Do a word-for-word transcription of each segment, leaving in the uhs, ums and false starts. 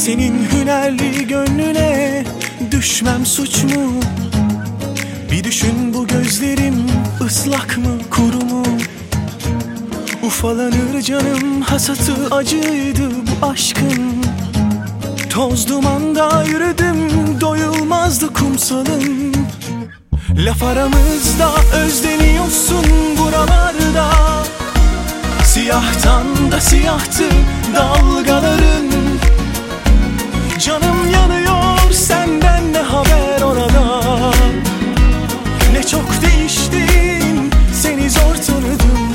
Senin hünerli gönlüne düşmem suç mu? Bir düşün, bu gözlerim ıslak mı kuru mu? Ufalanır canım, hasatı acıydı bu aşkın. Toz dumanda yürüdüm, doyulmazdı kumsalım. Laf aramızda özleniyorsun buralarda. Siyahtan da siyahtı dalgaların. Canım yanıyor, senden ne haber orada? Ne çok değiştin, seni zor tanıdım.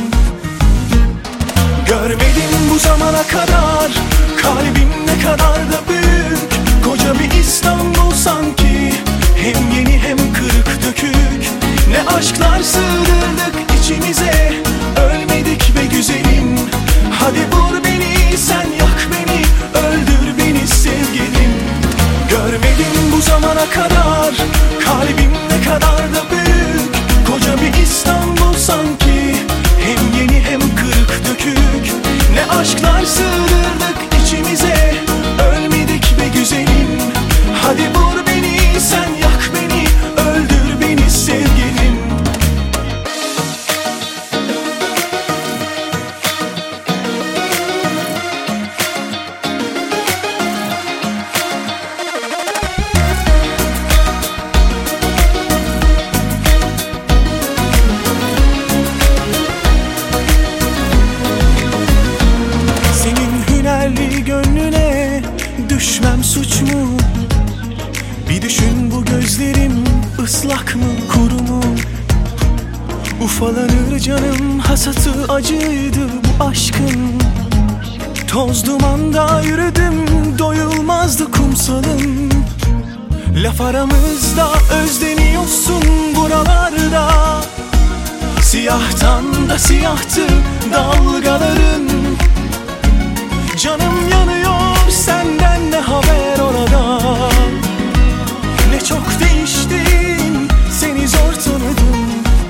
Görmedim bu zamana kadar, kalbim ne kadar da büyük. Koca bir İstanbul sanki, hem yeni hem kırık dökük. Ne aşklar sığdırdık içimize, ölmedik be güzelim. Hadi vur beni, sen yak beni, öldür beni sevgilim. Görmedim bu zamana kadar, kalbim ne kadar da büyük. Koca bir İstanbul sanki, hem yeni hem kırık dökük. Ne aşklar sığdırdık içimize, ölmedik be güzelim. Hadi vur beni, sen yak beni, öldür beni sevgilim. Gönlüne düşmem suç mu? Bir düşün, bu gözlerim ıslak mı kuru mu? Ufalanır canım, hasatı acıydı bu aşkın. Toz dumanda yürüdüm, doyulmazdı kumsalım. Laf aramızda özleniyorsun buralarda. Siyahtan da siyahtı dalgaların. Canım yanıyor, senden ne haber orada? Ne çok değiştin, seni zor tanıdım.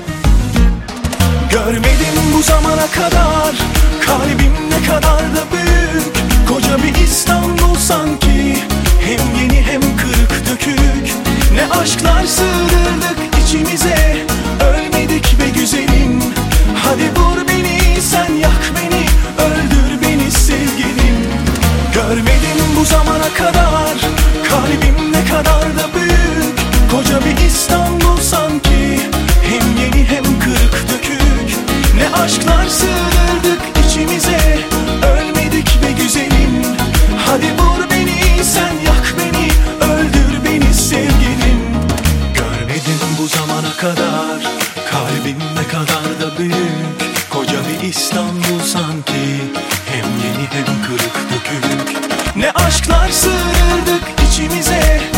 Görmedim bu zamana kadar, kalbim ne kadar da büyük. Koca bir İstanbul sanki, hem yeni hem kırık dökük. Ne aşklar sığdırdık içimize, ölmedik be güzelim. Hadi vur beni, sen yak beni, öldür beni sevgilim. Görmedim bu zamana kadar, kalbim ne kadar da büyük. Koca bir İstanbul sanki, hem yeni hem kırık dökük. Ne aşklar sığdırdık içimize, ölmedik be güzelim. Hadi vur beni, sen yak beni, öldür beni sevgilim. Görmedim bu zamana kadar, kalbim ne kadar da büyük. Koca bir İstanbul sanki, hem yeni hem kırık dökük. Ne aşklar sığdırdık içimize,